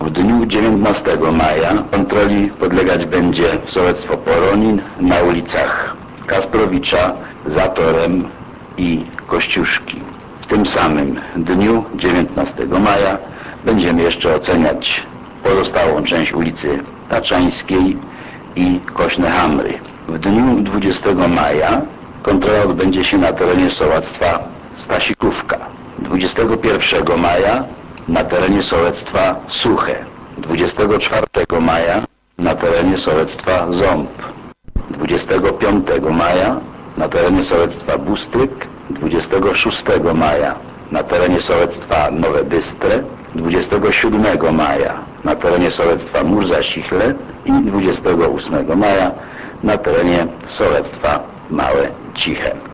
W dniu 19 maja kontroli podlegać będzie sołectwo Poronin na ulicach Kasprowicza, Zatorem i Kościuszki. W tym samym dniu 19 maja będziemy jeszcze oceniać pozostałą część ulicy Taczańskiej i Kośne Hamry. W dniu 20 maja kontrola odbędzie się na terenie sołectwa Stasikówka. 21 maja na terenie sołectwa Suche. 24 maja na terenie sołectwa Ząb. 25 maja na terenie sołectwa Bustryk. 26 maja na terenie sołectwa Nowe Bystre. 27 maja na terenie sołectwa Murza-Sichle i 28 maja na terenie sołectwa Małe Ciche.